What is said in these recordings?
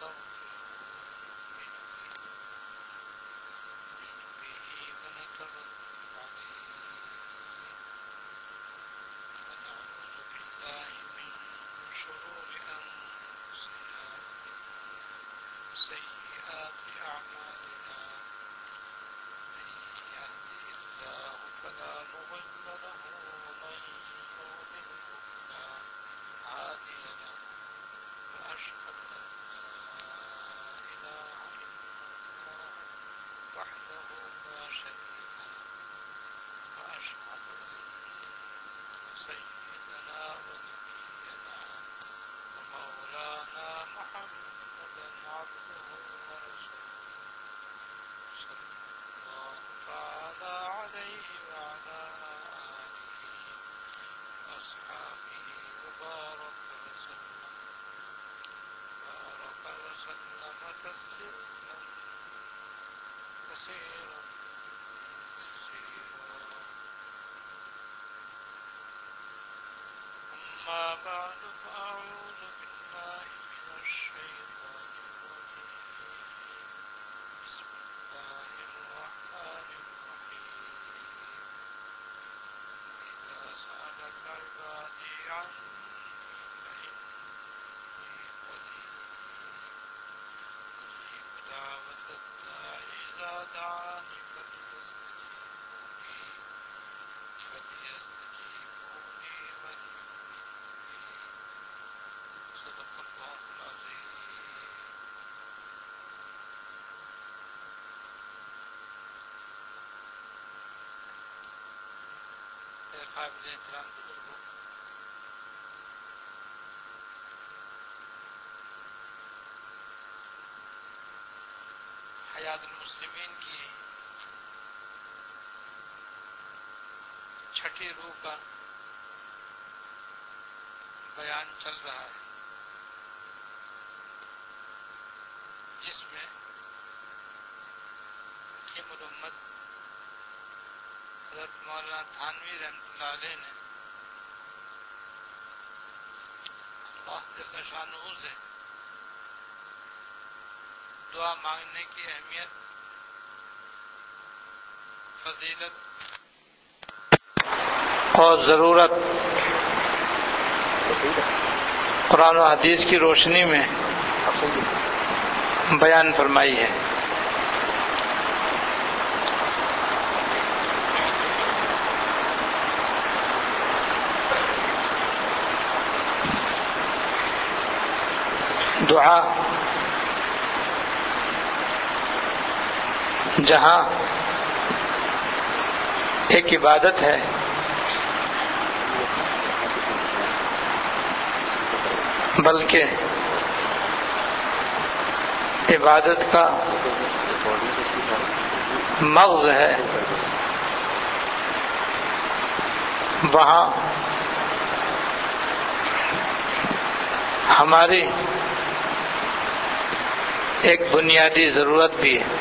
سيئات أعمالنا من يهده الله فلا مضل له ومن يضلل فلا هادي له وأشهد أن لا إله إلا الله وحده لا شريك له وأشهد أن سيدنا ونبينا ومولانا محمدا عبده ورسوله صلى الله تعالى عليه وعلى آله وأصحابه وبارك وسلم تسليما كثيرا أما بعد فأعوذ بالله من الشيطان الرجيم بسم الله الرحمن الرحيم إذا سألك عبادي عني فإني قريب أجيب دعوة الداع إذا دعاني فليستجيبوا لي صدق الله العظيم. قابل احترام بزرگوں، حیات المسلمین کی چھٹی روح کا بیان چل رہا ہے، جس میں حکیم الامت حضرت مولانا تھانوی رحمۃ اللہ علیہ نے اللہ جل شانہ سے دعا مانگنے کی اہمیت، فضیلت اور ضرورت قرآن و حدیث کی روشنی میں بیان فرمائی ہے۔ دعا جہاں ایک عبادت ہے، بلکہ عبادت کا مغز ہے، وہاں ہماری ایک بنیادی ضرورت بھی ہے۔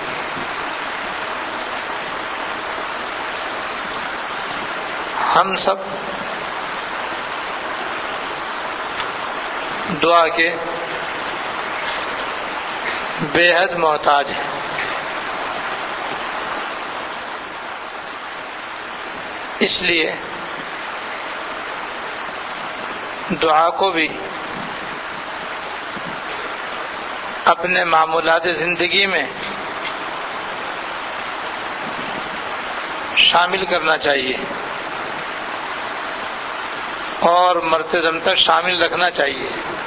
ہم سب دعا کے بے حد محتاج ہیں۔ اس لیے دعا کو بھی اپنے معمولات زندگی میں شامل کرنا چاہیے اور مرتے دم تک شامل رکھنا چاہیے،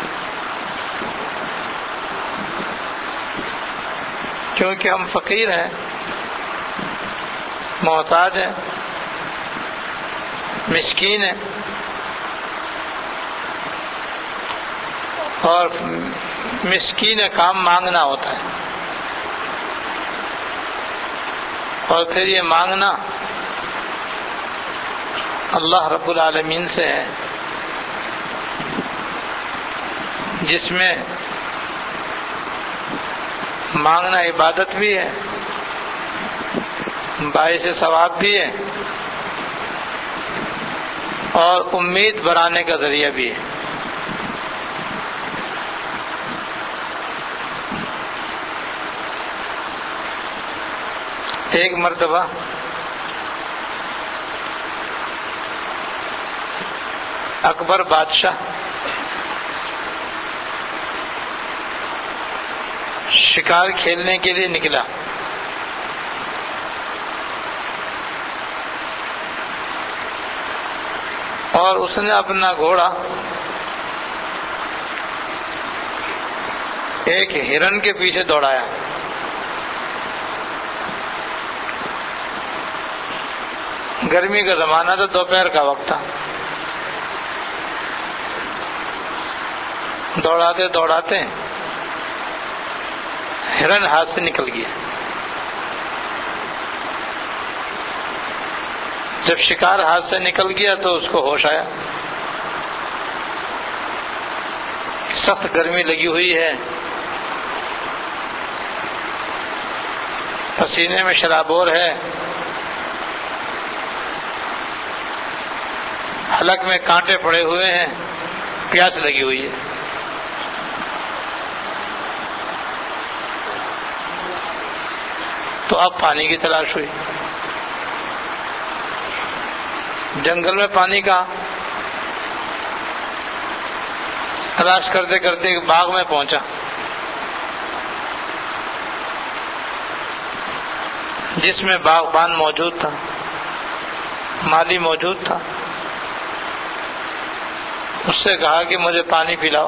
کیونکہ ہم فقیر ہیں، محتاج ہیں، مسکین ہیں، اور مسکین کام مانگنا ہوتا ہے، اور پھر یہ مانگنا اللہ رب العالمین سے ہے، جس میں مانگنا عبادت بھی ہے، باعث ثواب بھی ہے، اور امید بڑھانے کا ذریعہ بھی ہے۔ ایک مرتبہ اکبر بادشاہ شکار کھیلنے کے لیے نکلا. اور اس نے اپنا گھوڑا ایک ہرن کے پیچھے دوڑایا. گرمی کا زمانہ تھا، دوپہر کا وقت تھا. دوڑاتے دوڑاتے ہرن ہاتھ سے نکل گیا. جب شکار ہاتھ سے نکل گیا تو اس کو ہوش آیا. سخت گرمی لگی ہوئی ہے، پسینے میں شرابور ہے، حلق میں کانٹے پڑے ہوئے ہیں، پیاس لگی ہوئی ہے. تو اب پانی کی تلاش ہوئی. جنگل میں پانی کہاں؟ تلاش کرتے کرتے ایک باغ میں پہنچا. جس میں باغبان موجود تھا، مالی موجود تھا. اس سے کہا کہ مجھے پانی پلاؤ.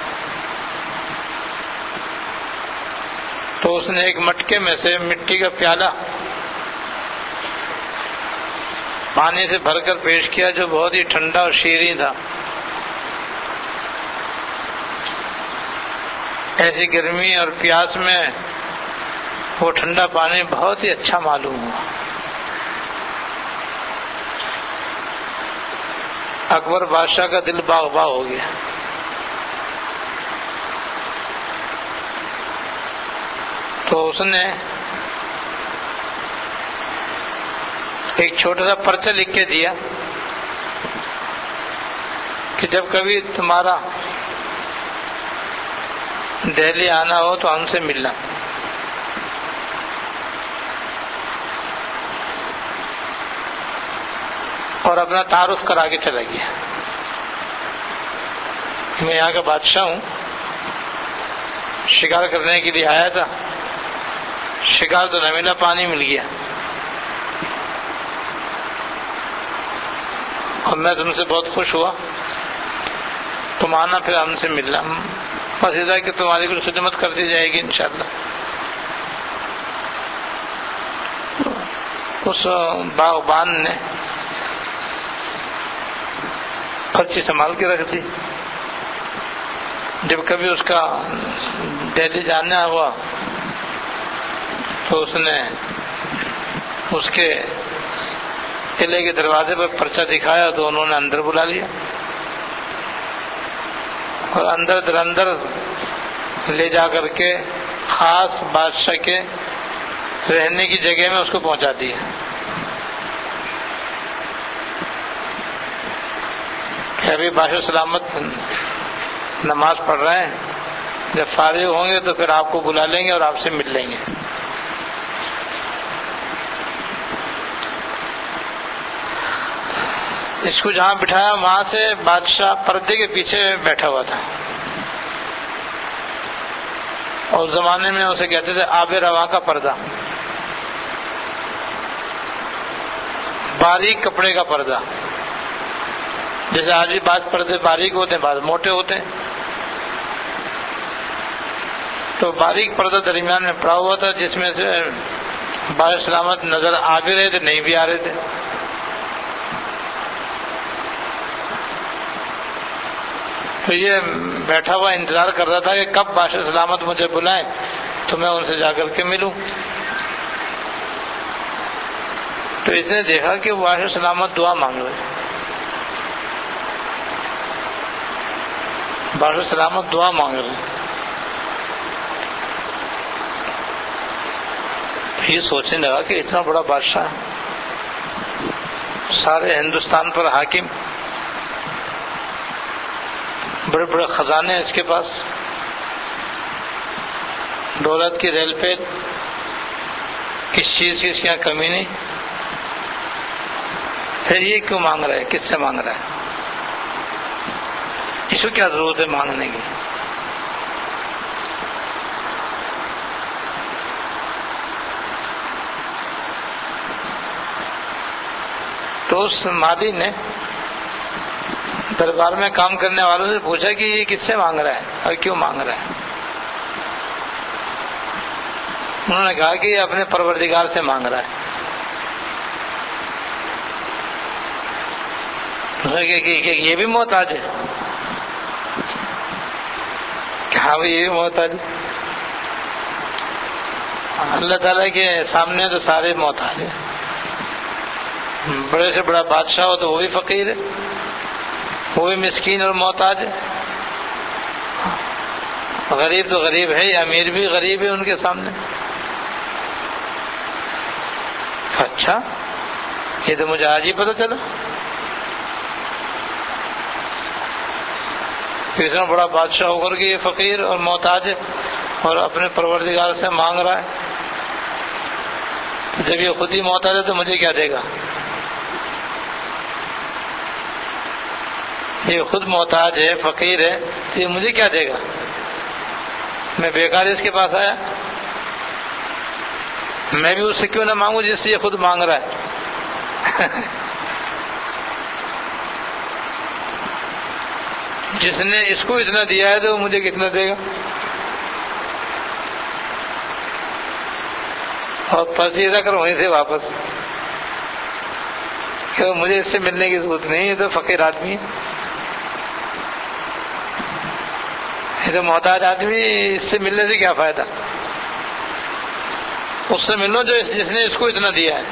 تو اس نے ایک مٹکے میں سے مٹی کا پیالہ پانی سے بھر کر پیش کیا، جو بہت ہی ٹھنڈا اور شیریں تھا. ایسی گرمی اور پیاس میں وہ ٹھنڈا پانی بہت ہی اچھا معلوم ہوا. اکبر بادشاہ کا دل باغ باغ ہو گیا. تو اس نے ایک چھوٹا سا پرچہ لکھ کے دیا کہ جب کبھی تمہارا دہلی آنا ہو تو ہم سے ملنا. اور اپنا تعارف کرا کے چلا گیا. میں یہاں کا بادشاہ ہوں، شکار کرنے کے لیے آیا تھا. شکار تو نہ ملا، پانی مل گیا. اور میں تم سے بہت خوش ہوا، تم آنا پھر ہم سے ملنا. بس ادھر کہ تمہاری کچھ خدمت کر دی جائے گی انشاءاللہ. اس باغبان نے پرچی سنبھال کے رکھ دی. جب کبھی اس کا دہلی جانا ہوا تو اس نے اس کے قلعے کے دروازے پر پرچہ دکھایا تو انہوں نے اندر بلا لیا اور اندر در اندر لے جا کر کے خاص بادشاہ کے رہنے کی جگہ میں اس کو پہنچا دیا. کہ ابھی بادشاہ سلامت نماز پڑھ رہے ہیں، جب فارغ ہوں گے تو پھر آپ کو بلا لیں گے اور آپ سے مل لیں گے. اس کو جہاں بٹھایا وہاں سے بادشاہ پردے کے پیچھے بیٹھا ہوا تھا، اور اس زمانے میں اسے کہتے تھے آب رواں کا پردہ، باریک کپڑے کا پردہ. جیسے آج بھی بعض پردے باریک ہوتے ہیں، بعض موٹے ہوتے ہیں. تو باریک پردہ درمیان میں پڑا ہوا تھا، جس میں سے بادشاہ سلامت نظر آ بھی رہے تھے، نہیں بھی آ رہے تھے. تو یہ بیٹھا ہوا انتظار کر رہا تھا کہ کب بادشاہ سلامت مجھے بلائیں تو میں ان سے جا کر کے ملوں. تو اس نے دیکھا کہ بادشاہ سلامت دعا مانگ رہے. بادشاہ سلامت دعا مانگ رہے. یہ سوچنے لگا کہ اتنا بڑا بادشاہ، سارے ہندوستان پر حاکم، بڑے بڑے خزانے اس کے پاس، دولت کی ریل پہ، کس چیز کی اس کے یہاں کمی نہیں، پھر یہ کیوں مانگ رہا ہے؟ کس سے مانگ رہا ہے؟ اس کو کیا ضرورت ہے مانگنے کی؟ تو اس مالی نے دربار میں کام کرنے والوں سے پوچھا کہ یہ کس سے مانگ رہا ہے اور کیوں مانگ رہا ہے؟ انہوں نے کہا کہ یہ اپنے پروردگار سے مانگ رہا ہے۔ کہ یہ بھی محتاج ہے؟ کہ ہاں بھائی یہ بھی محتاج ہے۔ اللہ تعالیٰ کے سامنے تو سارے محتاج ہیں، بڑے سے بڑا بادشاہ ہو تو وہ بھی فقیر ہے، وہ بھی مسکین اور محتاج ہے، غریب تو غریب ہے، امیر بھی غریب ہے ان کے سامنے۔ اچھا، یہ تو مجھے آج ہی پتہ چلا کہ اتنا بڑا بادشاہ ہو کر کے یہ فقیر اور محتاج ہے اور اپنے پروردگار سے مانگ رہا ہے۔ جب یہ خود ہی محتاج ہے تو مجھے کیا دے گا؟ یہ خود محتاج ہے، فقیر ہے، تو یہ مجھے کیا دے گا؟ میں بیکار اس کے پاس آیا؟ میں بھی اس سے کیوں نہ مانگوں جس سے یہ خود مانگ رہا ہے؟ جس نے اس کو اتنا دیا ہے تو وہ مجھے کتنا دے گا؟ اور پرچی رکھ کر وہیں سے واپس کہ مجھے اس سے ملنے کی ضرورت نہیں ہے، تو فقیر آدمی ہے، یہ تو محتاج آدمی، اس سے ملنے سے کیا فائدہ؟ اس سے ملو جس نے اس کو اتنا دیا ہے۔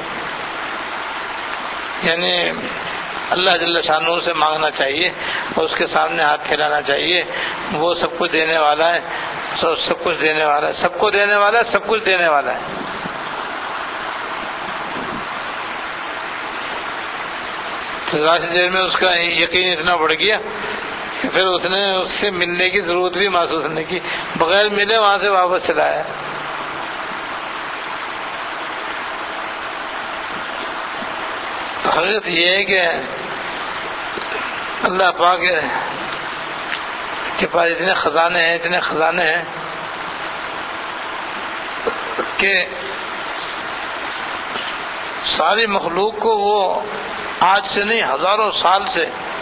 یعنی اللہ جل شانہ سے مانگنا چاہیے اور اس کے سامنے ہاتھ پھیلانا چاہیے، وہ سب کچھ دینے والا ہے، سب کچھ دینے والا ہے، سب کو دینے والا ہے، سب کچھ دینے والا ہے۔ تو راشد دیر میں اس کا یقین اتنا بڑھ گیا کہ پھر اس نے اس سے ملنے کی ضرورت بھی محسوس نہیں کی، بغیر ملے وہاں سے واپس چلا آیا۔ حقیقت یہ ہے کہ اللہ پاک کے پاس اتنے خزانے ہیں کہ ساری مخلوق کو وہ آج سے نہیں ہزاروں سال سے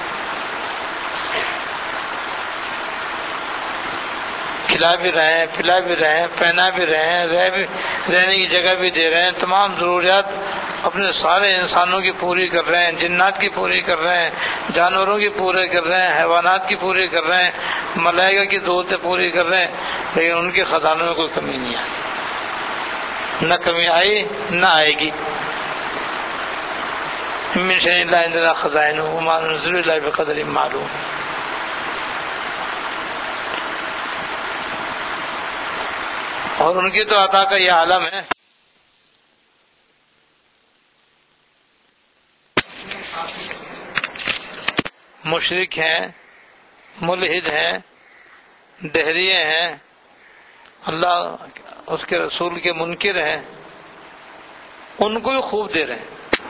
کھلا بھی رہے ہیں، پلا بھی رہے ہیں، پہنا بھی رہے ہیں، رہنے کی جگہ بھی دے رہے ہیں، تمام ضروریات اپنے سارے انسانوں کی پوری کر رہے ہیں، جنات کی پوری کر رہے ہیں، جانوروں کی پوری کر رہے ہیں، حیوانات کی پوری کر رہے ہیں، ملائکہ کی ضرورتیں پوری کر رہے ہیں، لیکن ان کے خزانوں میں کوئی کمی نہیں آئی، نہ کمی آئی نہ آئے گی۔ من شیء لا عندنا خزائنہ وما ننزل الا بقدر معلوم۔ اور ان کی تو عطا کا یہ عالم ہے، مشرک ہیں، ملحد ہیں، دہریے ہیں، اللہ اس کے رسول کے منکر ہیں، ان کو ہی خوب دے رہے ہیں۔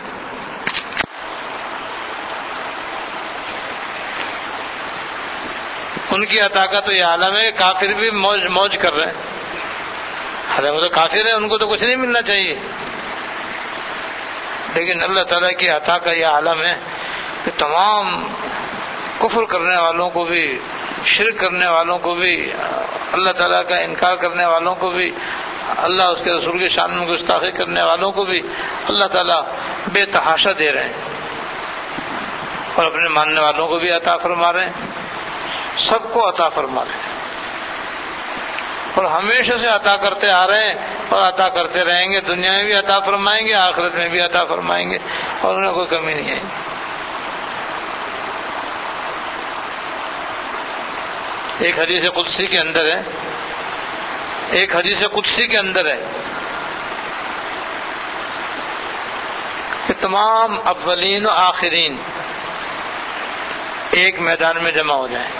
ان کی عطا کا تو یہ عالم ہے، کافر بھی موج کر رہے ہیں، حالانکہ وہ تو کافر ہیں، ان کو تو کچھ نہیں ملنا چاہیے، لیکن اللہ تعالیٰ کی عطا کا یہ عالم ہے کہ تمام کفر کرنے والوں کو بھی، شرک کرنے والوں کو بھی، اللہ تعالیٰ کا انکار کرنے والوں کو بھی، اللہ اس کے رسول کی شان میں گستاخی کرنے والوں کو بھی اللہ تعالیٰ بے تحاشا دے رہے ہیں، اور اپنے ماننے والوں کو بھی عطا فرما رہے ہیں، سب کو عطا فرما رہے ہیں، اور ہمیشہ سے عطا کرتے آ رہے ہیں اور عطا کرتے رہیں گے، دنیا میں بھی عطا فرمائیں گے، آخرت میں بھی عطا فرمائیں گے، اور انہیں کوئی کمی نہیں آئے گی۔ ایک حدیث قدسی کے اندر ہے، ایک حدیث قدسی کے اندر ہے کہ تمام اولین و آخرین ایک میدان میں جمع ہو جائیں،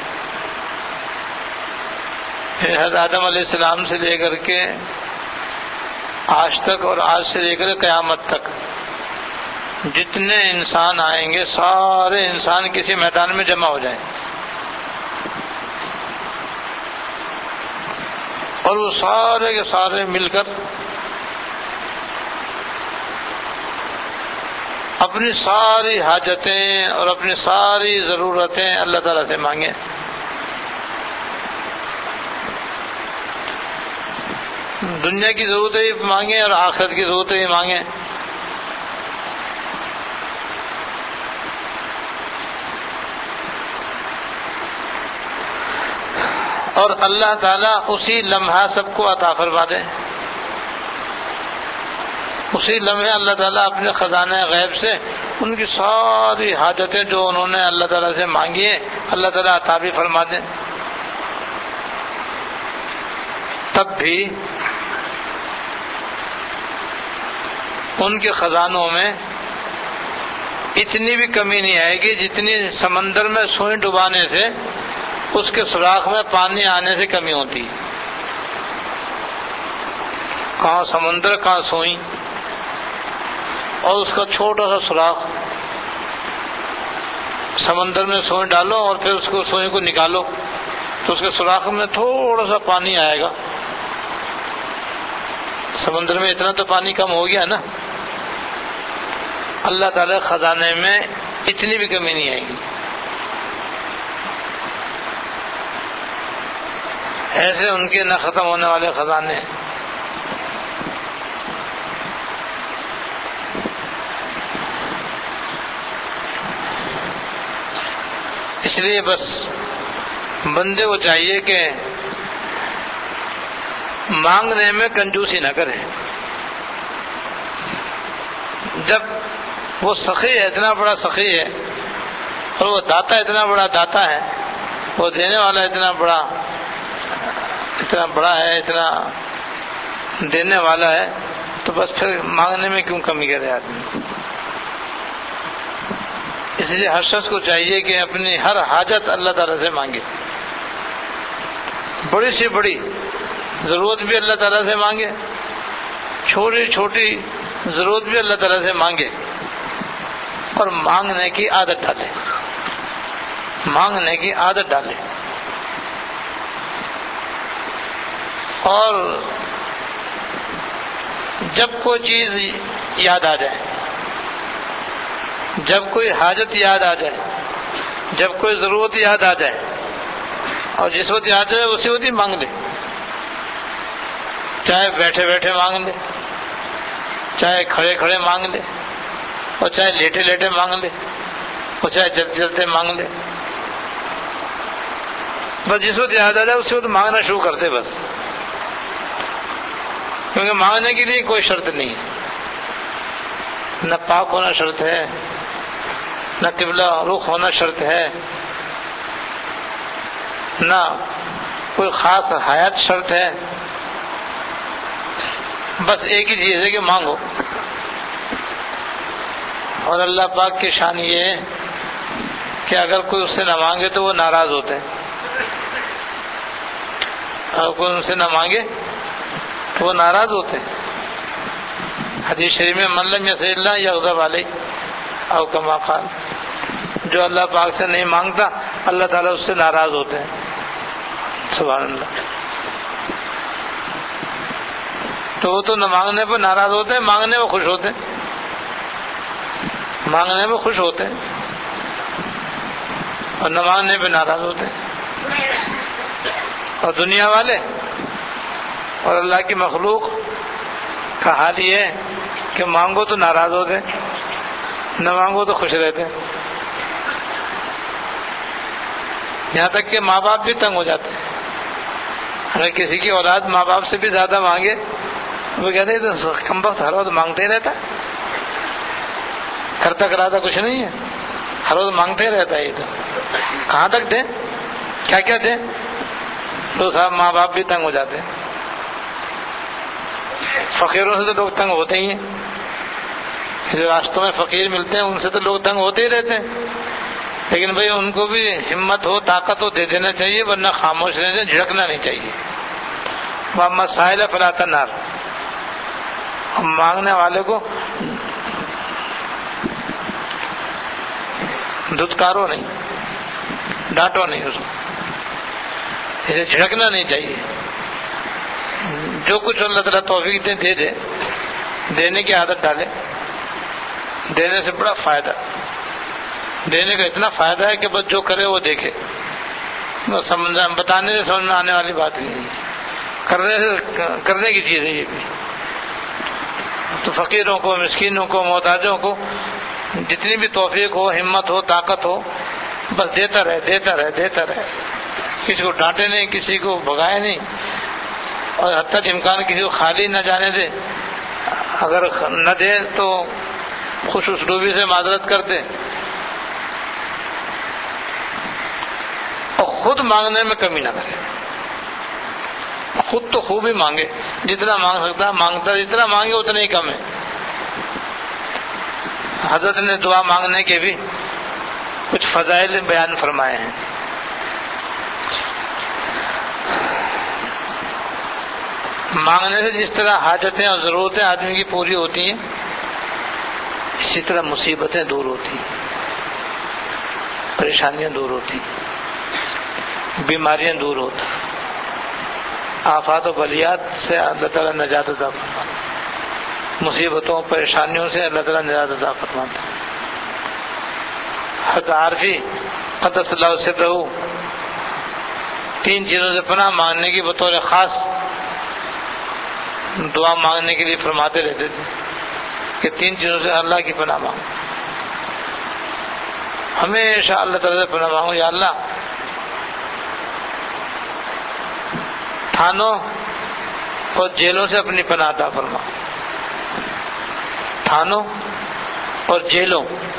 حضرت آدم علیہ السلام سے لے کر کے آج تک اور آج سے لے کر قیامت تک جتنے انسان آئیں گے سارے انسان کسی میدان میں جمع ہو جائیں اور وہ سارے کے سارے مل کر اپنی ساری حاجتیں اور اپنی ساری ضرورتیں اللہ تعالیٰ سے مانگیں. دنیا کی ضرورتیں بھی مانگیں اور آخرت کی ضرورتیں بھی مانگیں. اور اللہ تعالیٰ اسی لمحہ سب کو عطا فرما دے. اسی لمحے اللہ تعالیٰ اپنے خزانے غیب سے ان کی ساری حاجتیں جو انہوں نے اللہ تعالیٰ سے مانگی ہیں اللہ تعالیٰ عطا بھی فرما دیں. تب بھی ان کے خزانوں میں اتنی بھی کمی نہیں آئے گی جتنی سمندر میں سوئی ڈبانے سے اس کے سوراخ میں پانی آنے سے کمی ہوتی ہے. کہاں سمندر کہاں سوئی اور اس کا چھوٹا سا سوراخ. سمندر میں سوئی ڈالو اور پھر اس کو سوئی کو نکالو تو اس کے سوراخ میں تھوڑا سا پانی آئے گا. سمندر میں اتنا تو پانی کم ہو گیا نا. اللہ تعالی خزانے میں اتنی بھی کمی نہیں آئے گی. ایسے ان کے نہ ختم ہونے والے خزانے ہیں. اس لیے بس بندے کو چاہیے کہ مانگنے میں کنجوسی نہ کرے. جب وہ سخی ہے اتنا بڑا سخی ہے اور وہ داتا اتنا بڑا داتا ہے, وہ دینے والا اتنا بڑا ہے, اتنا دینے والا ہے, تو بس پھر مانگنے میں کیوں کمی کرے آدمی. اس لیے ہر شخص کو چاہیے کہ اپنی ہر حاجت اللہ تعالیٰ سے مانگے. بڑی سے بڑی ضرورت بھی اللہ تعالیٰ سے مانگے, چھوٹی چھوٹی ضرورت بھی اللہ تعالیٰ سے مانگے, اور مانگنے کی عادت ڈالے. مانگنے کی عادت ڈالے. اور جب کوئی چیز یاد آ جائے, جب کوئی حاجت یاد آ جائے, جب کوئی ضرورت یاد آ جائے, اور جس وقت یاد آ جائے اسی وقت ہی مانگ لے. چاہے بیٹھے بیٹھے مانگ لے, چاہے کھڑے کھڑے مانگ لے, اور چاہے لیٹے لیٹے مانگ لے, اور چاہے چلتے چلتے مانگ لے. بس جس وقت یاد آ جائے اسی وقت مانگنا شروع کرتے بس. کیونکہ مانگنے کے لیے کوئی شرط نہیں ہے. نہ پاک ہونا شرط ہے, نہ قبلہ رخ ہونا شرط ہے, نہ کوئی خاص حیات شرط ہے. بس ایک ہی چیز ہے کہ مانگو. اور اللہ پاک کی شان یہ ہے کہ اگر کوئی اس سے نہ مانگے تو وہ ناراض ہوتے ہیں. اگر کوئی ان سے نہ مانگے تو وہ ناراض ہوتے ہیں. حدیث شریف میں من لم یسأل اللہ یغضب علیہ او کما قال, جو اللہ پاک سے نہیں مانگتا اللہ تعالیٰ اس سے ناراض ہوتے ہیں. سبحان اللہ. تو وہ تو نہ مانگنے پہ ناراض ہوتے ہیں, مانگنے میں خوش ہوتے ہیں. مانگنے میں خوش ہوتے ہیں اور نہ مانگنے پہ ناراض ہوتے ہیں. اور دنیا والے اور اللہ کی مخلوق کا حال یہ ہے کہ مانگو تو ناراض ہوتے, نہ مانگو تو خوش رہتے. یہاں تک کہ ماں باپ بھی تنگ ہو جاتے ہیں. اگر کسی کی اولاد ماں باپ سے بھی زیادہ مانگے وہ کہتے ہیں تو کم وقت ہر وقت مانگتے ہی رہتا, کرتا کراتا کچھ نہیں ہے, ہر روز مانگتے ہی رہتا ہے. یہ تو کہاں تک دیں, کیا کیا دیں. تو صاحب ماں باپ بھی تنگ ہو جاتے ہیں. فقیروں سے تو لوگ تنگ ہوتے ہی ہیں. جو راستوں میں فقیر ملتے ہیں ان سے تو لوگ تنگ ہوتے ہی رہتے ہیں. لیکن بھئی ان کو بھی ہمت ہو, طاقت ہو, دے دینا چاہیے, ورنہ خاموش رہنے, جھڑکنا نہیں چاہیے. وَأَمَّا السَّائِلَ فَلَا تَنْهَرْ, مانگنے والے کو دھتکارو نہیں، ڈانٹو نہیں، اس کو اسے جھڑکنا نہیں چاہیے. جو کچھ اللہ تعالیٰ توفیق دے دے، دینے کی عادت ڈالے. دینے سے بڑا فائدہ، دینے کا اتنا فائدہ ہے کہ بس جو کرے وہ دیکھے. بتانے سے سمجھ میں آنے والی بات نہیں ہے، کرنے کی چیز ہے یہ بھی. تو فقیروں کو، مسکینوں کو، محتاجوں کو جتنی بھی توفیق ہو، ہمت ہو، طاقت ہو، بس دیتا رہے، دیتا رہے، دیتا رہے. کسی کو ڈانٹے نہیں، کسی کو بھگائے نہیں، اور حتی امکان کسی کو خالی نہ جانے دے. اگر نہ دے تو خوش اسلوبی سے معذرت کرتے، اور خود مانگنے میں کمی نہ کرے. خود تو خوب ہی مانگے، جتنا مانگ سکتا ہے مانگتا، جتنا مانگے اتنا ہی کم ہے. حضرت نے دعا مانگنے کے بھی کچھ فضائل بیان فرمائے ہیں. مانگنے سے جس طرح حاجتیں اور ضرورتیں آدمی کی پوری ہوتی ہیں، اسی طرح مصیبتیں دور ہوتی ہیں، پریشانیاں دور ہوتی ہیں، بیماریاں دور ہوتی ہیں، آفات و بلیات سے اللہ تعالیٰ نجات عطا فرماتا ہے، مصیبتوں پریشانیوں سے اللہ تعالیٰ نجات عطا فرماتا ہے. حضرت عارفی قدس اللہ سرہ تین چیزوں سے پناہ مانگنے کی بطور خاص دعا مانگنے کے لیے فرماتے رہتے تھے کہ تین چیزوں سے اللہ کی پناہ مانگو. ہمیشہ اللہ تعالیٰ سے پناہ مانگو، یا اللہ تھانوں اور جیلوں سے اپنی پناہ عطا فرما. تھانوں اور جیلوں،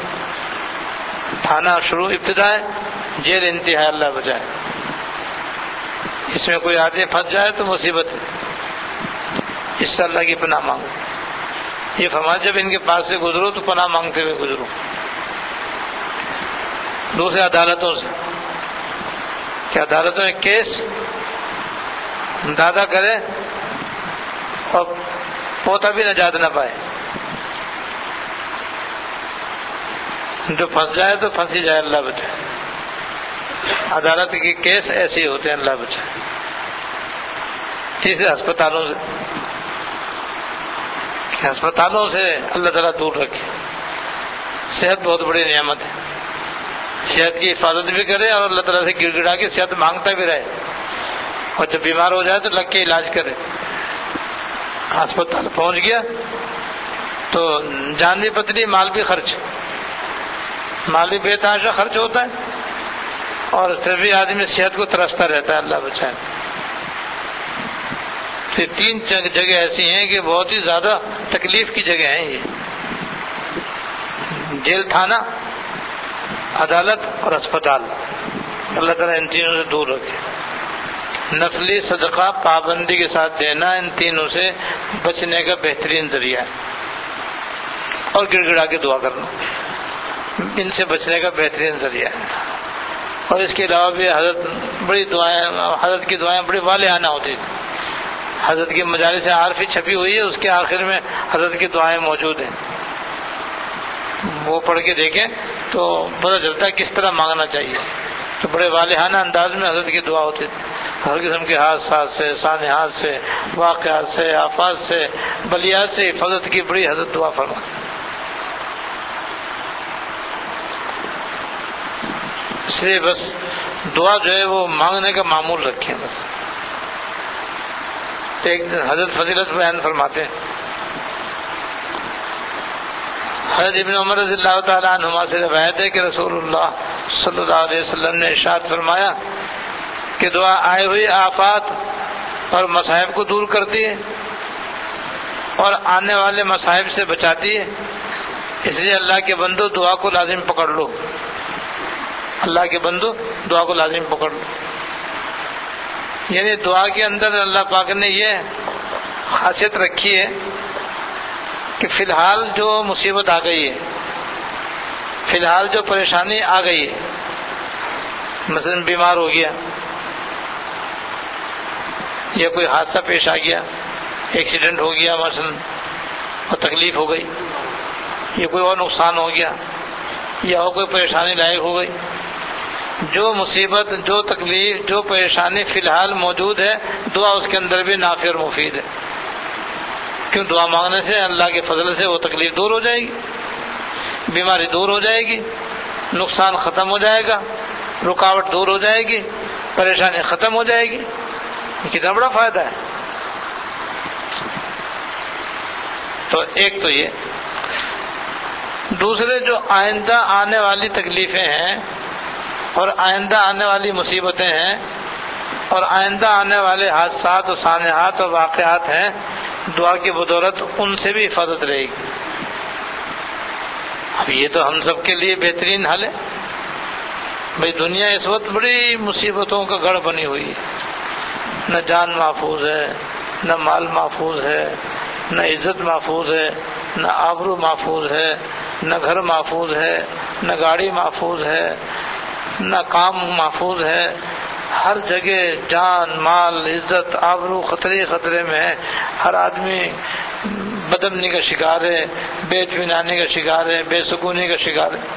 تھانہ شروع ابتدا ہے، جیل انتہا ہے، اللہ بچائے. اس میں کوئی آدمی پھنس جائے تو مصیبت ہے، اس سے اللہ کی پناہ مانگو. یہ فرمایا جب ان کے پاس سے گزرو تو پناہ مانگتے ہوئے گزرو. دوسرے عدالتوں سے، کہ عدالتوں میں کیس دادا کرے اور پوتا بھی نجات نہ پائے. جو پھنس جائے تو پھنسی جائے، اللہ بچائے. عدالت کے کیس ایسے ہی ہوتے ہیں، اللہ بچائے. تیسرے ہسپتالوں سے اللہ تعالیٰ دور رکھے. صحت بہت بڑی نعمت ہے، صحت کی حفاظت بھی کرے اور اللہ تعالیٰ سے گر گڑا کے صحت مانگتا بھی رہے، اور جب بیمار ہو جائے تو لگ کے علاج کرے. ہسپتال پہنچ گیا تو جان بھی پتلی، مال بھی خرچ، مال بھی بے تحاشا خرچ ہوتا ہے، اور پھر بھی آدمی صحت کو ترستا رہتا ہے، اللہ بچائے. یہ تین جگہ ایسی ہیں کہ بہت ہی زیادہ تکلیف کی جگہ ہیں. یہ جیل، تھانہ، عدالت اور اسپتال، اللہ تعالیٰ ان تینوں سے دور رکھے. نفلی صدقہ پابندی کے ساتھ دینا ان تینوں سے بچنے کا بہترین ذریعہ ہے، اور گڑ گڑا کے دعا کرنا ان سے بچنے کا بہترین ذریعہ ہے. اور اس کے علاوہ بھی حضرت کی دعائیں بڑی والہانہ ہوتی تھیں. حضرت کی مجالس عارفی چھپی ہوئی ہے، اس کے آخر میں حضرت کی دعائیں موجود ہیں. وہ پڑھ کے دیکھیں تو پتہ چلتا ہے کس طرح مانگنا چاہیے. تو بڑے والہانہ انداز میں حضرت کی دعا ہوتی تھی. ہر قسم کے حادثات سے، سانحات سے، واقعات سے، آفات سے، بلیات سے حفاظت کی بڑی حضرت دعا فرماتی. اس لیے بس دعا جو ہے وہ مانگنے کا معمول رکھیں. بس ایک حضرت فضیلت بیان فرماتے ہیں، حضرت ابن عمر رضی اللہ تعالیٰ عنہما سے روایت ہے کہ رسول اللہ صلی اللہ علیہ وسلم نے ارشاد فرمایا کہ دعا آئے ہوئی آفات اور مصائب کو دور کرتی ہے اور آنے والے مصائب سے بچاتی ہے. اس لیے اللہ کے بندو دعا کو لازم پکڑ لو. اللہ کے بندو دعا کو لازم پکڑ لو. یعنی دعا کے اندر اللہ پاک نے یہ خاصیت رکھی ہے کہ فی الحال جو مصیبت آ گئی ہے، فی الحال جو پریشانی آ گئی ہے، مثلا بیمار ہو گیا یا کوئی حادثہ پیش آ گیا، ایکسیڈنٹ ہو گیا مثلا، اور تکلیف ہو گئی، یہ کوئی اور نقصان ہو گیا، یا اور کوئی پریشانی لائق ہو گئی، جو مصیبت، جو تکلیف، جو پریشانی فی الحال موجود ہے، دعا اس کے اندر بھی نافع اور مفید ہے. کیوں؟ دعا مانگنے سے اللہ کے فضل سے وہ تکلیف دور ہو جائے گی، بیماری دور ہو جائے گی، نقصان ختم ہو جائے گا، رکاوٹ دور ہو جائے گی، پریشانی ختم ہو جائے گی. یہ کتنا بڑا فائدہ ہے. تو ایک تو یہ. دوسرے جو آئندہ آنے والی تکلیفیں ہیں اور آئندہ آنے والی مصیبتیں ہیں اور آئندہ آنے والے حادثات و سانحات اور واقعات ہیں، دعا کی بدولت ان سے بھی حفاظت رہے گی. اب یہ تو ہم سب کے لیے بہترین حل ہے. بھئی دنیا اس وقت بڑی مصیبتوں کا گڑھ بنی ہوئی ہے، نہ جان محفوظ ہے، نہ مال محفوظ ہے، نہ عزت محفوظ ہے، نہ آبرو محفوظ ہے، نہ گھر محفوظ ہے، نہ گاڑی محفوظ ہے، نہ کام محفوظ ہے. ہر جگہ جان، مال، عزت، آبرو خطرے میں ہے. ہر آدمی بدامنی کا شکار ہے، بے اطمینانی کا شکار ہے، بے سکونی کا شکار ہے.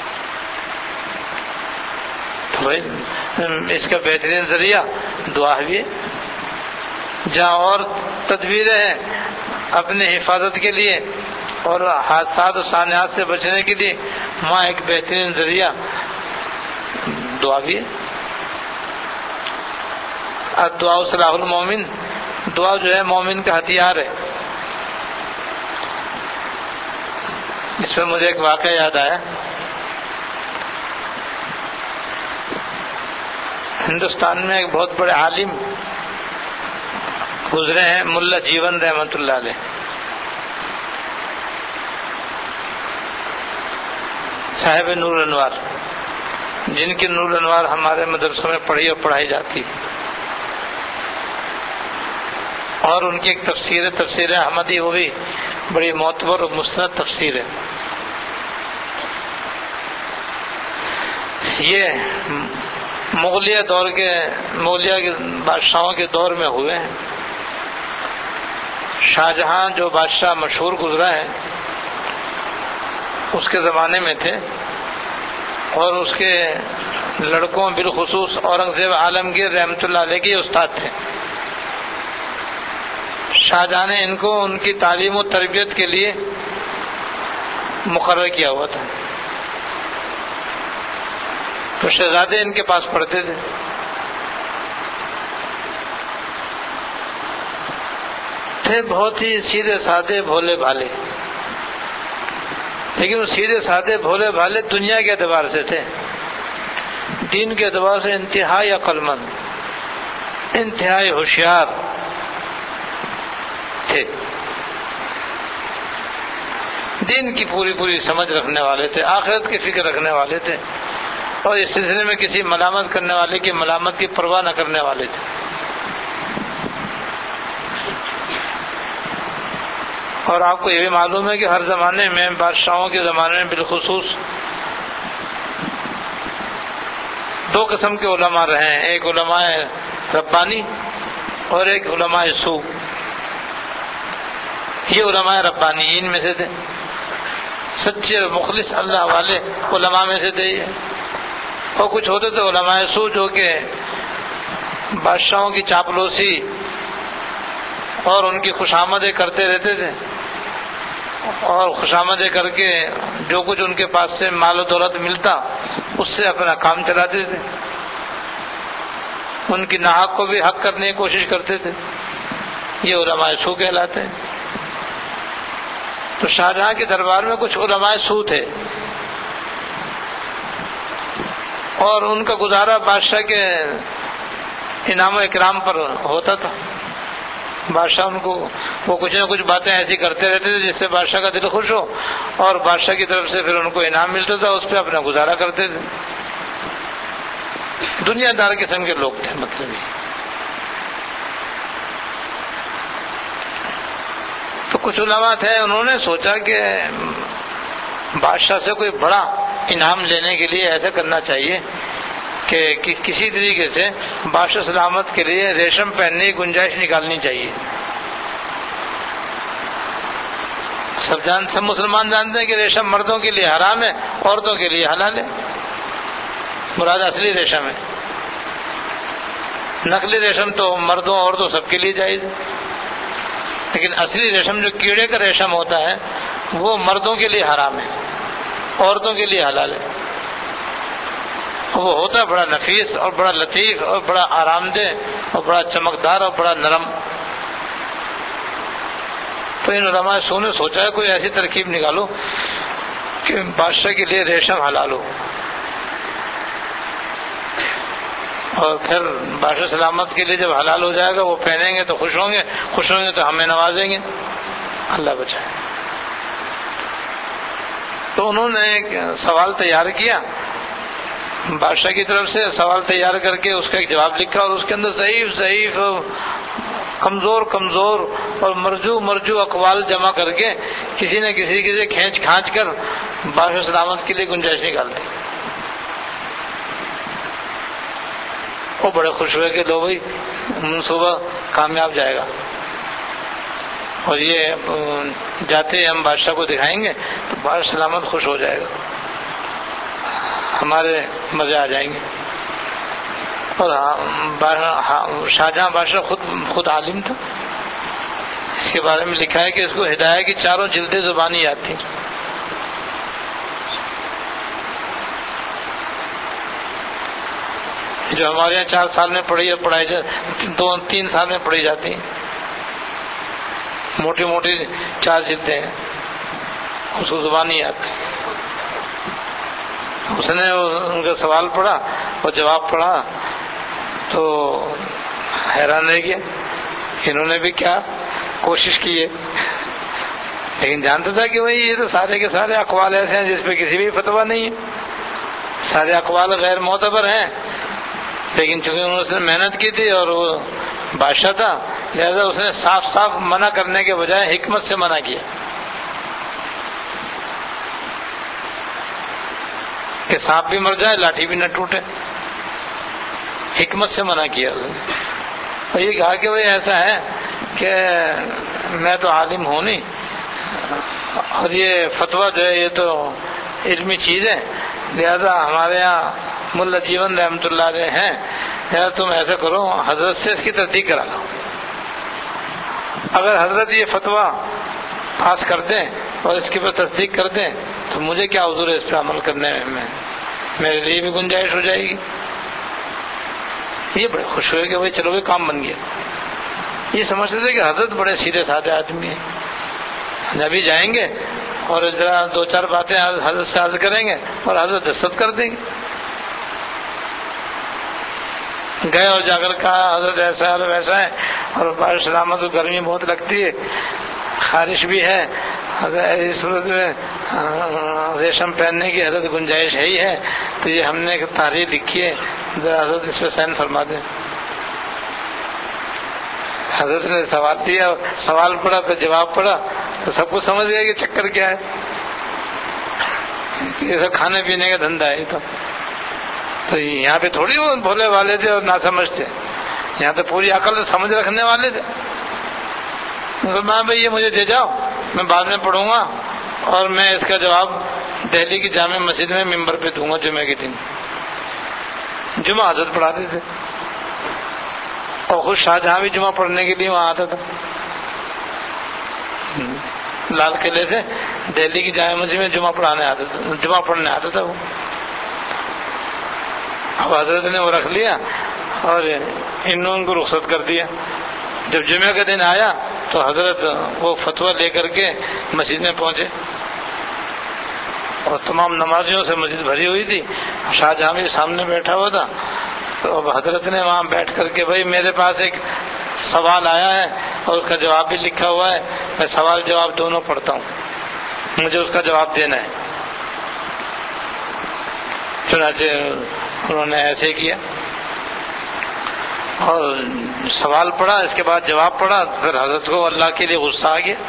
تو بھائی اس کا بہترین ذریعہ دعا بھی ہے. جہاں اور تدبیریں ہیں اپنے حفاظت کے لیے اور حادثات و سانحات سے بچنے کے لیے، وہاں ایک بہترین ذریعہ دعا بھی ہے. دعا سلاح المومن، دعا جو ہے مومن کا ہتھیار ہے. اس پہ مجھے ایک واقعہ یاد آیا. ہندوستان میں ایک بہت بڑے عالم گزرے ہیں، ملا جیون رحمۃ اللہ علیہ. صاحب نور انوار، جن کی نور انوار ہمارے مدرسوں میں پڑھی اور پڑھائی جاتی، اور ان کی ایک تفسیر ہے، تفسیر احمدی، وہ بھی بڑی معتبر اور مستند تفسیر ہے. یہ مغلیہ کے بادشاہوں کے دور میں ہوئے ہیں. شاہجہاں جو بادشاہ مشہور گزرا ہے اس کے زمانے میں تھے، اور اس کے لڑکوں بالخصوص اورنگزیب عالمگیر رحمۃ اللہ علیہ کے استاد تھے. شاہجہاں نے ان کو ان کی تعلیم و تربیت کے لیے مقرر کیا ہوا تھا. تو شہزادے ان کے پاس پڑھتے تھے بہت ہی سیدھے سادے بھولے بھالے، لیکن وہ سیدھے سادے بھولے بھالے دنیا کے اعتبار سے تھے، دین کے اعتبار سے انتہائی عقل مند، انتہائی ہوشیار تھے. دین کی پوری سمجھ رکھنے والے تھے، آخرت کی فکر رکھنے والے تھے، اور اس سلسلے میں کسی ملامت کرنے والے کی ملامت کی پرواہ نہ کرنے والے تھے. اور آپ کو یہ بھی معلوم ہے کہ ہر زمانے میں، بادشاہوں کے زمانے میں بالخصوص، دو قسم کے علماء رہے ہیں، ایک علماء ربانی اور ایک علماء سو. یہ علماء ربانیین میں سے تھے، سچے اور مخلص اللہ والے علماء میں سے تھے یہ. اور کچھ ہوتے تھے علماء سو جو کہ بادشاہوں کی چاپلوسی اور ان کی خوشامدیں کرتے رہتے تھے، اور خوشامدیں کر کے جو کچھ ان کے پاس سے مال و دولت ملتا اس سے اپنا کام چلاتے تھے، ان کی ناحق کو بھی حق کرنے کی کوشش کرتے تھے. یہ علماء سو کہلاتے ہیں. تو شاہجہاں کے دربار میں کچھ علماء سو تھے، اور ان کا گزارا بادشاہ کے انعام و اکرام پر ہوتا تھا. بادشاہ ان کو وہ کچھ نہ کچھ باتیں ایسی کرتے رہتے تھے جس سے بادشاہ کا دل خوش ہو، اور بادشاہ کی طرف سے پھر ان کو انعام ملتا تھا، اس پہ اپنا گزارا کرتے تھے. دنیا دار قسم کے لوگ تھے. مطلب یہ تو کچھ علماء تھے، انہوں نے سوچا کہ بادشاہ سے کوئی بڑا انعام لینے کے لیے ایسا کرنا چاہیے کہ کسی طریقے سے بادشاہ سلامت کے لیے ریشم پہننے کی گنجائش نکالنی چاہیے. سب مسلمان جانتے ہیں کہ ریشم مردوں کے لیے حرام ہے، عورتوں کے لیے حلال ہے، مراد اصلی ریشم ہے۔ نقلی ریشم تو مردوں عورتوں سب کے لیے جائز ہے، لیکن اصلی ریشم جو کیڑے کا ریشم ہوتا ہے وہ مردوں کے لیے حرام ہے، عورتوں کے لیے حلال ہے۔ وہ ہوتا ہے بڑا نفیس اور بڑا لطیف اور بڑا آرام دہ اور بڑا چمکدار اور بڑا نرم۔ تو ان علماء نے سوچا ہے کوئی ایسی ترکیب نکالو کہ بادشاہ کے لیے ریشم حلال ہو، اور پھر بادشاہ سلامت کے لیے جب حلال ہو جائے گا وہ پہنیں گے تو خوش ہوں گے تو ہمیں نوازیں گے، اللہ بچائے۔ تو انہوں نے ایک سوال تیار کیا، بادشاہ کی طرف سے سوال تیار کر کے اس کا ایک جواب لکھا، اور اس کے اندر ضعیف کمزور اور مرجو اقوال جمع کر کے کسی نہ کسی سے کھینچ کر بادشاہ سلامت کے لیے گنجائش نکال دی۔ وہ بڑے خوش ہوئے کہ لو بھائی منصوبہ کامیاب جائے گا، اور یہ جاتے ہم بادشاہ کو دکھائیں گے تو بادشاہ سلامت خوش ہو جائے گا، ہمارے مزے آ جائیں گے۔ اور شاہجہاں بادشاہ خود عالم تھا، اس کے بارے میں لکھا ہے کہ اس کو ہدایت کی 4 جلدیں زبانی یاد تھیں۔ جو ہمارے یہاں 4 سال میں پڑھائی 2-3 سال میں پڑھی جاتی ہیں، موٹی 4 جلدیں ہیں، اس کو زبانی یاد تھی۔ اس نے ان کا سوال پڑھا اور جواب پڑھا تو حیران رہ گیا کہ انہوں نے بھی کیا کوشش کی ہے، لیکن جانتا تھا کہ بھائی یہ تو سارے کے سارے اقوال ایسے ہیں جس پہ کسی بھی فتویٰ نہیں ہے، سارے اقوال غیر معتبر ہیں، لیکن چونکہ انہوں نے محنت کی تھی اور وہ بادشاہ تھا لہذا اس نے صاف منع کرنے کے بجائے حکمت سے منع کیا کہ سانپ بھی مر جائے لاٹھی بھی نہ ٹوٹے، حکمت سے منع کیا اس نے، اور یہ کہا کہ بھائی ایسا ہے کہ میں تو عالم ہوں نہیں، اور یہ فتویٰ جو ہے یہ تو علمی چیز ہے، لہذا ہمارے یہاں ملا جیون رحمۃ اللہ علیہ ہیں، لہذا تم ایسا کرو حضرت سے اس کی تصدیق کرا لو، اگر حضرت یہ فتویٰ پاس کر دیں اور اس کے پر تصدیق کر دیں تو مجھے کیا عذر ہے اس پہ عمل کرنے میں، میرے لیے بھی گنجائش ہو جائے گی۔ یہ بڑے خوش ہوئے کہ بھائی چلو یہ کام بن گیا۔ یہ سمجھتے تھے کہ حضرت بڑے سیدھے سادے آدمی ہیں، جب ہی جائیں گے اور ذرا 2-4 باتیں حضرت سے عرض کریں گے اور حضرت دستخط کر دیں گے۔ گئے اور جا کر کہا حضرت ایسا ہے ویسا ہے، اور بارش سلامت کو گرمی بہت لگتی ہے، خارش بھی ہے، اس صورت میں ریشم پہننے کی حضرت گنجائش ہے ہی ہے، تو یہ ہم نے ایک تحریر لکھی ہے، حضرت اس پہ سائن فرما دیں۔ حضرت نے سوال دیا، سوال پڑھا پھر جواب پڑھا تو سب کو سمجھ گیا کہ چکر کیا ہے، یہ سب کھانے پینے کا دھندا ہے۔ تو یہاں پہ تھوڑی وہ بھولے والے تھے اور نہ سمجھتے، یہاں پہ پوری عقل سمجھ رکھنے والے تھے۔ میں بھائی یہ مجھے دے جاؤ، میں بعد میں پڑھوں گا اور میں اس کا جواب دہلی کی جامع مسجد میں ممبر پہ دوں گا جمعہ کے دن۔ جمعہ حضرت پڑھاتے تھے اور خود شاہجہاں بھی جمعہ پڑھنے کے لیے وہاں آتا تھا، لال قلعے سے دہلی کی جامع مسجد میں جمعہ پڑھنے آتا تھا وہ۔ اب حضرت نے وہ رکھ لیا اور ان کو رخصت کر دیا۔ جب جمعہ کا دن آیا تو حضرت وہ فتویٰ لے کر کے مسجد میں پہنچے اور تمام نمازیوں سے مسجد بھری ہوئی تھی، شاہجہاں بھی سامنے بیٹھا ہوا تھا۔ تو اب حضرت نے وہاں بیٹھ کر کے بھائی میرے پاس ایک سوال آیا ہے اور اس کا جواب بھی لکھا ہوا ہے، میں سوال جواب دونوں پڑھتا ہوں، مجھے اس کا جواب دینا ہے۔ چنانچہ انہوں نے ایسے ہی کیا اور سوال پڑھا، اس کے بعد جواب پڑھا، پھر حضرت کو اللہ کے لیے غصہ آ گیا۔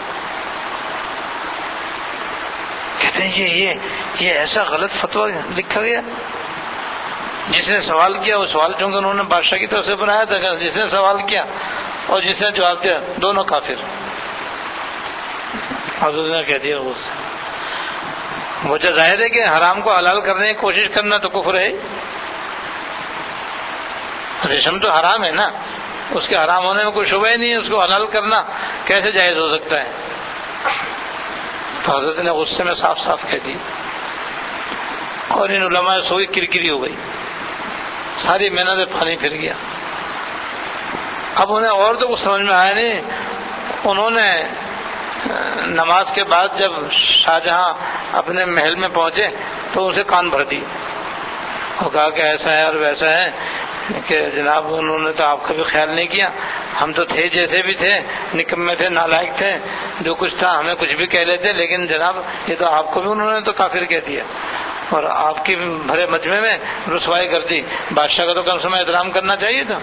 کہتے ہیں یہ ایسا غلط فتویٰ لکھا گیا، جس نے سوال کیا وہ سوال چونکہ انہوں نے بادشاہ کی طرف سے بنایا تھا، جس نے سوال کیا اور جس نے جواب دیا دونوں کافر۔ حضرت نے کہہ دیا غصے وجہ ظاہر ہے کہ حرام کو حلال کرنے کی کوشش کرنا تو کفر ہے. ریشم تو حرام ہے نا، اس کے حرام ہونے میں کوئی شبہ ہی نہیں ہے، اس کو حلال کرنا کیسے جائز ہو سکتا ہے؟ تو حضرت نے غصے میں صاف صاف کہہ دی، اور ان علماء سوئی کرکری ہو گئی، ساری محنت پانی پھر گیا. اب انہیں اور تو کچھ سمجھ میں آیا نہیں. انہوں نے نماز کے بعد جب شاہجہاں اپنے محل میں پہنچے تو اسے کان بھر دی اور کہا کہ ایسا ہے اور ویسا ہے کہ جناب انہوں نے تو آپ کا بھی خیال نہیں کیا، ہم تو تھے جیسے بھی تھے، نکمے تھے، نالائق تھے، جو کچھ تھا ہمیں کچھ بھی کہہ لیتے، لیکن جناب یہ تو آپ کو بھی انہوں نے تو کافر کہہ دیا اور آپ کی بھرے مجمع میں رسوائی کر دی. بادشاہ کا تو کم سے کم احترام کرنا چاہیے تھا.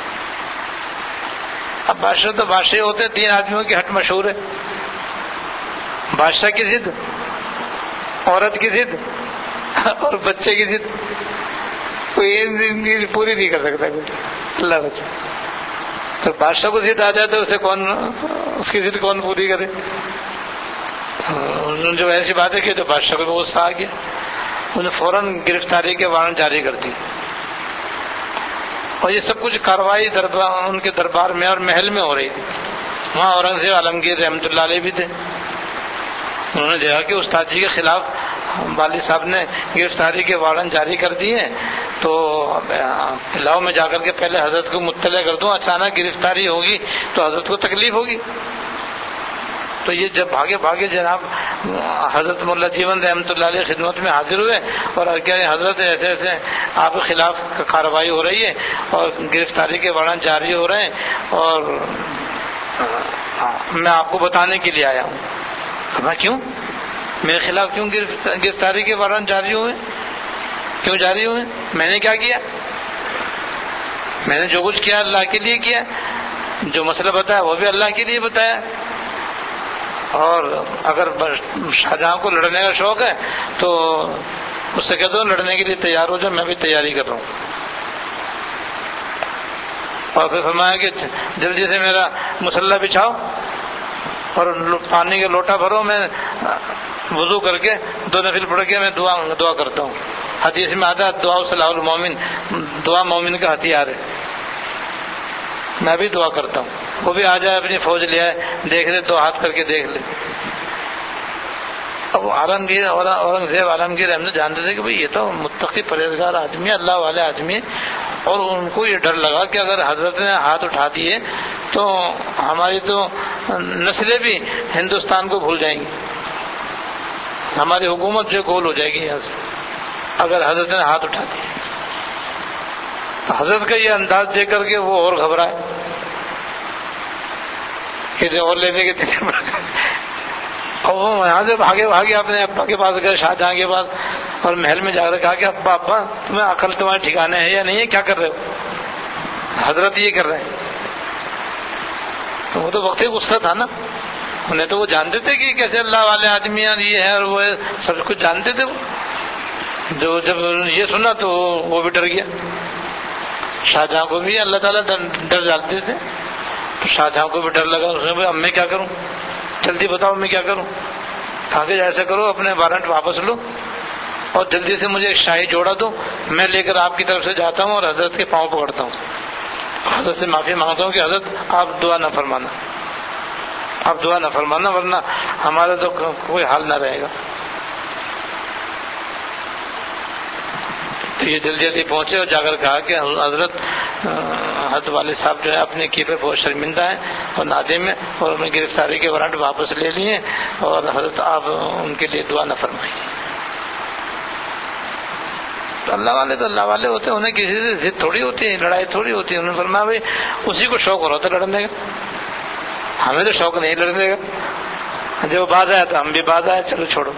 اب بادشاہ تو بادشاہ ہوتے، 3 آدمیوں کی ہٹ مشہور ہے، بادشاہ کی ضد، عورت کی ضد اور بچے کی ضد. کوئی ایک پوری نہیں کر سکتا کوئی، اللہ بچا. تو بادشاہ کو ضد آ جائے تو اس کی ضد کون پوری کرے؟ انہوں نے جو ایسی باتیں کی تو بادشاہ کو غصہ آ گیا، انہیں فوراً گرفتاری کے وارنٹ جاری کر دی. اور یہ سب کچھ کارروائی ان کے دربار میں اور محل میں ہو رہی تھی. وہاں اورنگزیب عالمگیر رحمۃ اللہ علیہ بھی تھے. انہوں نے دیکھا کہ استاد جی کے خلاف والد صاحب نے گرفتاری کے وارنٹ جاری کر دیے، تو لاؤ میں جا کر کے پہلے حضرت کو مطلع کر دوں، اچانک گرفتاری ہوگی تو حضرت کو تکلیف ہوگی. تو یہ جب بھاگے بھاگے جناب حضرت مولا جیون رحمۃ اللہ علیہ خدمت میں حاضر ہوئے اور کہہ رہے حضرت ایسے ایسے آپ کے خلاف کارروائی ہو رہی ہے اور گرفتاری کے وارنٹ جاری ہو رہے ہیں، اور میں آپ کو بتانے کے لیے آیا ہوں. میں کیوں؟ میرے خلاف کیوں گرفتاری کے وارنٹ جاری ہوئے؟ کیوں جاری ہوئے؟ میں نے کیا کیا؟ میں نے جو کچھ کیا اللہ کے لیے کیا، جو مسئلہ بتایا وہ بھی اللہ کے لیے بتایا. اور اگر شاہجہاں کو لڑنے کا شوق ہے تو اس سے کہہ دو لڑنے کے لیے تیار ہو جاؤ، میں بھی تیاری کر رہا ہوں. اور پھر فرمایا کہ جلدی سے میرا مسلح بچھاؤ اور پانی کا لوٹا بھرو، میں وضو کر کے 2 نفل پڑھ کے میں دعا کرتا ہوں. حدیث میں آتا ہے دعا سلاح المومن، دعا مومن کا ہتھیار ہے. میں بھی دعا کرتا ہوں، وہ بھی آ جائے اپنی فوج لے آئے، دیکھ لے 2 ہاتھ کر کے دیکھ لے. اب اورنگزیب عالمگیر احمد جانتے تھے کہ بھئی یہ تو متقی پرہیزگار آدمی ہے، اللہ والے آدمی ہے، اور ان کو یہ ڈر لگا کہ اگر حضرت نے ہاتھ اٹھا دیے تو ہماری تو نسلیں بھی ہندوستان کو بھول جائیں گی، ہماری حکومت جو گول ہو جائے گی یہاں سے اگر حضرت نے ہاتھ اٹھا دیے. حضرت کا یہ انداز دیکھ کر کے وہ اور گھبرائے، کسی اور لینے کے تیار اور وہ یہاں سے بھاگے بھاگے اپنے ابا کے پاس گئے، شاہجہاں کے پاس، اور محل میں جا کر کہا کہ ابا تمہیں عقل تمہارے ٹھکانے ہے یا نہیں ہے؟ کیا کر رہے ہو؟ حضرت یہ کر رہے ہیں. تو وہ تو وقت غصہ تھا نا، انہیں تو وہ جانتے تھے کہ کیسے اللہ والے آدمی یہ ہے اور وہ سب کچھ جانتے تھے. وہ جو جب یہ سنا تو وہ بھی ڈر گیا. شاہجہاں کو بھی اللہ تعالیٰ ڈر ڈالتے تھے، تو شاہجہاں کو بھی ڈر لگا. اس نے اب میں کیا کروں؟ جلدی بتاؤ میں کیا کروں؟ کہا کہ ایسا کرو اپنے وارنٹ واپس لو اور جلدی سے مجھے ایک شاہی جوڑا دو، میں لے کر آپ کی طرف سے جاتا ہوں اور حضرت کے پاؤں پکڑتا ہوں، حضرت سے معافی مانگتا ہوں کہ حضرت آپ دعا نہ فرمانا، آپ دعا نہ فرمانا ورنہ ہمارا تو کوئی حال نہ رہے گا. تو یہ جلدی جلدی پہنچے اور جا کر کہا کہ حضرت والد صاحب جو ہے اپنے کی پہ بہت شرمندہ ہیں اور نادم ہیں اور انہیں گرفتاری کے وارنٹ واپس لے لیے اور حضرت آپ ان کے لیے دعا نہ فرمائیے. تو اللہ والے ہوتے ہیں، انہیں کسی سے ضد تھوڑی ہوتی ہے، لڑائی تھوڑی ہوتی ہے. انہوں نے فرمایا بھائی اسی کو شوق ہو رہا تھا لڑنے کا، ہمیں تو شوق نہیں لڑنے کا، جب باز آیا تو ہم بھی باز آئے، چلو چھوڑو.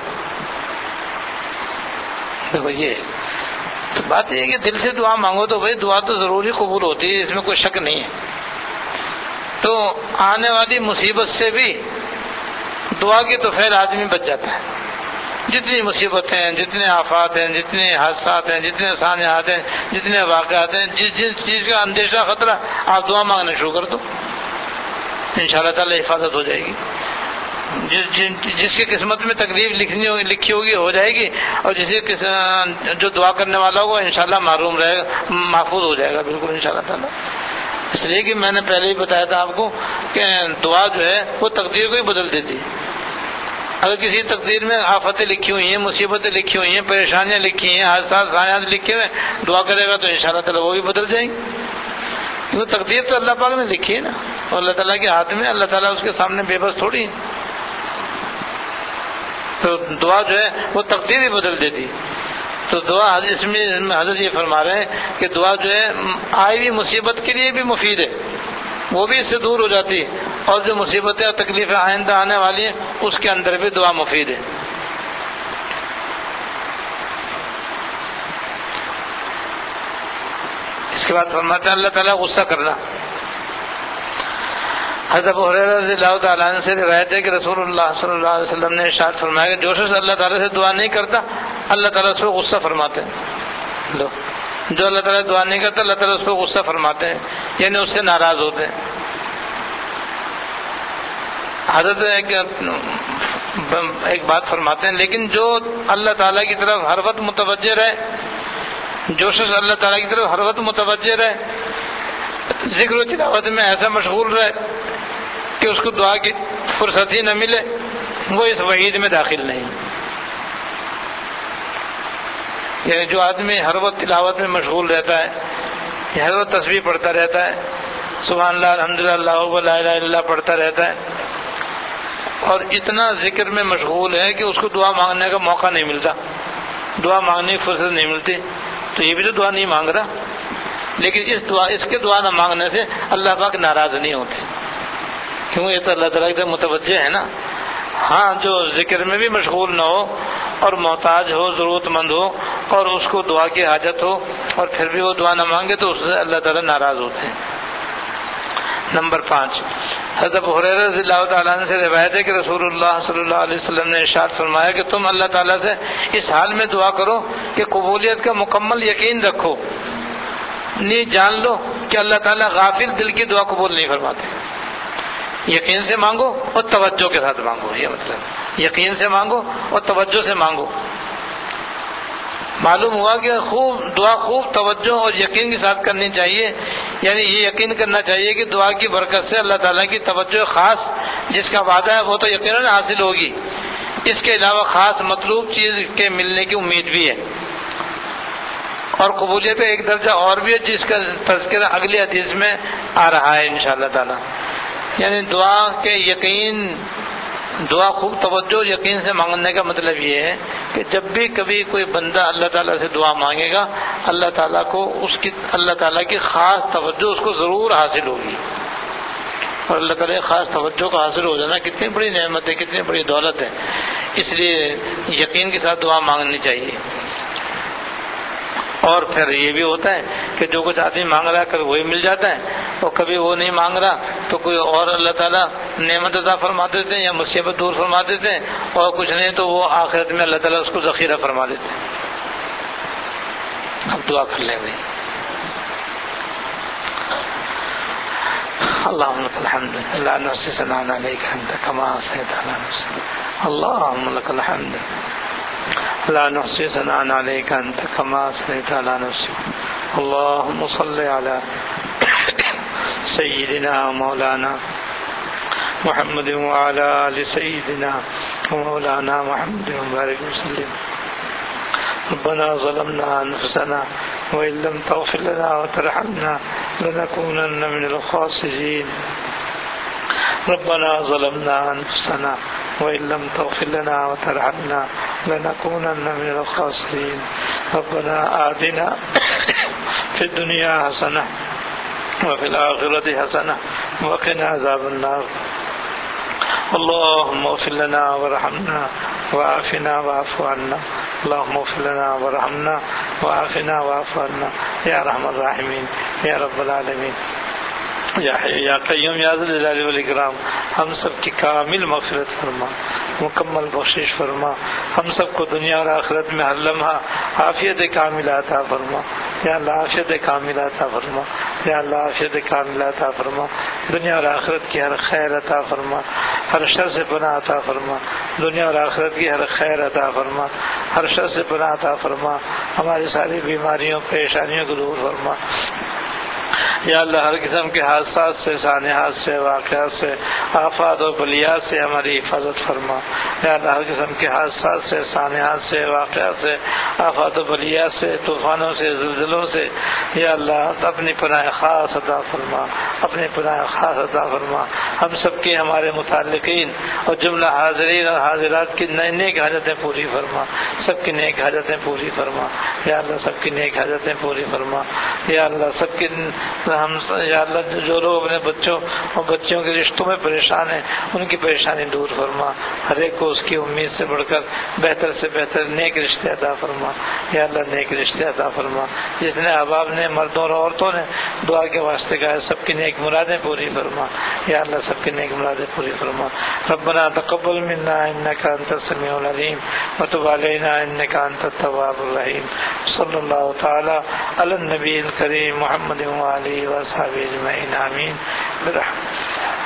دیکھو یہ تو بات یہ ہے کہ دل سے دعا مانگو تو بھائی دعا تو ضروری قبول ہوتی ہے، اس میں کوئی شک نہیں ہے. تو آنے والی مصیبت سے بھی دعا کی تو خیر آدمی بچ جاتا ہے. جتنی مصیبتیں ہیں، جتنے آفات ہیں، جتنے حادثات ہیں، جتنے سانحات ہیں، جتنے واقعات ہیں، جس چیز کا اندیشہ خطرہ آپ دعا مانگنا شروع کر دو، انشاءاللہ تعالی حفاظت ہو جائے گی. جس کی قسمت میں تکلیف لکھی ہوگی ہو جائے گی، اور جو دعا کرنے والا ہوگا انشاءاللہ معروم رہے گا، محفوظ ہو جائے گا بالکل انشاءاللہ تعالی۔ اس لیے کہ میں نے پہلے ہی بتایا تھا آپ کو کہ دعا جو ہے وہ تقدیر کو ہی بدل دیتی ہے۔ اگر کسی تقدیر میں آفتیں لکھی ہوئی ہیں، مصیبتیں لکھی ہوئی ہیں، پریشانیاں لکھی ہیں، حادثات سایات لکھے ہوئے، دعا کرے گا تو انشاءاللہ تعالی وہ بھی بدل جائیں گے، کیونکہ تقدیر تو اللہ پاک نے لکھی ہے نا، اور اللہ تعالیٰ کے ہاتھ میں، اللہ تعالیٰ اس کے سامنے بے بس تھوڑی ہے۔ تو دعا جو ہے وہ تقدیر ہی بدل دیتی۔ تو دعا اس میں حضرت یہ فرما رہے ہیں کہ دعا جو ہے آئی ہوئی مصیبت کے لیے بھی مفید ہے، وہ بھی اس سے دور ہو جاتی ہے، اور جو مصیبتیں اور تکلیفیں آئندہ آنے والی ہیں اس کے اندر بھی دعا مفید ہے۔ اس کے بعد فرماتے ہیں اللہ تعالیٰ غصہ کرنا۔ حضرت ابو ہریرہ رضی اللہ تعالیٰ عنہ سے روایت ہے کہ رسول اللہ صلی اللہ علیہ وسلم نے ارشاد فرمایا کہ جو شخص اللہ تعالیٰ سے دعا نہیں کرتا اللہ تعالیٰ اس پہ غصہ فرماتے ہیں۔ جو اللہ تعالیٰ دعا نہیں کرتا اللہ تعالیٰ اس پہ غصہ فرماتے ہیں، یعنی اس سے ناراض ہوتے ہیں۔ حضرت ایک بات فرماتے ہیں، لیکن جو اللہ تعالیٰ کی طرف ہر وقت متوجہ رہے، جو شخص اللہ تعالیٰ کی طرف ہر وقت متوجہ رہے، ذکر و تلاوت میں ایسا مشغول رہے کہ اس کو دعا کی فرصت ہی نہ ملے، وہ اس وعید میں داخل نہیں۔ یعنی جو آدمی ہر وقت تلاوت میں مشغول رہتا ہے، ہر وقت تسبیح پڑھتا رہتا ہے، سبحان اللہ الحمدللہ اللہ اکبر لا الہ الا اللہ پڑھتا رہتا ہے، اور اتنا ذکر میں مشغول ہے کہ اس کو دعا مانگنے کا موقع نہیں ملتا، دعا مانگنے کی فرصت نہیں ملتی، تو یہ بھی تو دعا نہیں مانگ رہا۔ لیکن اس کے دعا نہ مانگنے سے اللہ پاک ناراض نہیں ہوتے، کیونکہ یہ تو اللہ تعالیٰ کی طرف متوجہ ہے نا۔ ہاں جو ذکر میں بھی مشغول نہ ہو اور محتاج ہو، ضرورت مند ہو، اور اس کو دعا کی حاجت ہو اور پھر بھی وہ دعا نہ مانگے تو اس سے اللہ تعالیٰ ناراض ہوتے ہیں۔ نمبر 5، حضرت ابو ہریرہ رضی اللہ تعالیٰ عنہ سے روایت ہے کہ رسول اللہ صلی اللہ علیہ وسلم نے ارشاد فرمایا کہ تم اللہ تعالیٰ سے اس حال میں دعا کرو کہ قبولیت کا مکمل یقین رکھو، نہیں جان لو کہ اللہ تعالیٰ غافل دل کی دعا قبول نہیں فرماتے۔ یقین سے مانگو اور توجہ کے ساتھ مانگو، یہ مطلب یقین سے مانگو اور توجہ سے مانگو۔ معلوم ہوا کہ دعا خوب توجہ اور یقین کے ساتھ کرنی چاہیے، یعنی یہ یقین کرنا چاہیے کہ دعا کی برکت سے اللہ تعالیٰ کی توجہ خاص جس کا وعدہ ہے وہ تو یقیناً حاصل ہوگی، اس کے علاوہ خاص مطلوب چیز کے ملنے کی امید بھی ہے، اور قبولیت کا ایک درجہ اور بھی ہے جس کا تذکرہ اگلی حدیث میں آ رہا ہے انشاءاللہ تعالی۔ یعنی دعا کے یقین، دعا خوب توجہ اور یقین سے مانگنے کا مطلب یہ ہے کہ جب بھی کبھی کوئی بندہ اللہ تعالیٰ سے دعا مانگے گا اللہ تعالیٰ کو اللہ تعالیٰ کی خاص توجہ اس کو ضرور حاصل ہوگی، اور اللہ تعالیٰ کی خاص توجہ کا حاصل ہو جانا کتنی بڑی نعمت ہے، کتنی بڑی دولت ہے، اس لیے یقین کے ساتھ دعا مانگنی چاہیے۔ اور پھر یہ بھی ہوتا ہے کہ جو کچھ آدمی مانگ رہا ہے کبھی وہی مل جاتا ہے، اور کبھی وہ نہیں مانگ رہا تو کوئی اور اللہ تعالیٰ نعمت عطا فرما دیتے ہیں یا مصیبت دور فرما دیتے ہیں، اور کچھ نہیں تو وہ آخرت میں اللہ تعالیٰ اس کو ذخیرہ فرما دیتے ہیں۔ اب دعا کر لیں بھائی۔ اللهم لك الحمد لا نحصي ثناء عليك أنت كما أثنيت على نفسك اللهم لك الحمد لا نحصي ثناء عليك أنت كما أثنيت على نفسك اللهم صل على سيدنا ومولانا محمد وعلى آل سيدنا ومولانا محمد وبارك وسلم ربنا ظلمنا أنفسنا وإن لم تغفر لنا وترحمنا لنكونن من الخاسرين ربنا ظلمنا أنفسنا وإن لم تغفر لنا وترحمنا لنكونن من الخاسرين ربنا آتنا في الدنيا حسنة وفي الآخرة حسنة وقنا عذاب النار اللهم اغفر لنا وارحمنا وعافنا واعف عنا اللهم اغفر لنا وارحمنا وعافنا واعف عنا یا ارحم الراحمین یا رب العالمین یا حی یا قیوم یا ذی الجلال والاکرام، ہم سب کی کامل مغفرت فرما، مکمل بخشش فرما، ہم سب کو دنیا اور آخرت میں ہر لمحہ عافیت کاملہ عطا فرما، یا اللہ عافیت کاملہ عطا فرما، یا اللہ عافیت کاملہ عطا فرما، دنیا اور آخرت کی ہر خیر عطا فرما، ہر شر سے پناہ عطا فرما، دنیا اور آخرت کی ہر خیر عطا فرما، ہر شر سے پناہ عطا فرما، ہماری ساری بیماریوں پریشانیوں کو دور فرما۔ یا اللہ ہر قسم کے حادثات سے، سانحات سے، واقعات سے، آفات اور بلیات سے ہماری حفاظت فرما۔ یا اللہ ہر قسم کے حادثات سے، سانحات سے، واقعات سے، آفات و بلیات سے، طوفانوں سے، زلزلوں سے یا اللہ اپنی پناہ خاص عطا فرما، اپنی پناہ خاص عطا فرما۔ ہم سب کی، ہمارے متعلقین اور جملہ حاضرین اور حاضرات کی نیک حاجتیں پوری فرما، سب کی نیک حاجتیں پوری فرما۔ یا اللہ سب کی نیک حاجتیں پوری فرما۔ یا اللہ سب کی یا اللہ جو لوگ اپنے بچوں اور بچیوں کے رشتوں میں پریشان ہیں ان کی پریشانی دور فرما، ہر ایک کو اس کی امید سے بڑھ کر بہتر سے بہتر نیک رشتے عطا فرما۔ یا اللہ نیک رشتے عطا فرما۔ جتنے احباب نے، مردوں اور عورتوں نے دعا کے واسطے کہا ہے، سب کی نیک مرادیں پوری فرما۔ یا اللہ سب کی نیک مرادیں پوری فرما۔ ربنا تقبل منا انک انت السمیع العلیم وتب علینا انک انت التواب الرحیم۔ صلی اللہ تعالی علی النبی الکریم محمد وآلہ وصحبہ اجمعین، آمین برحمتک۔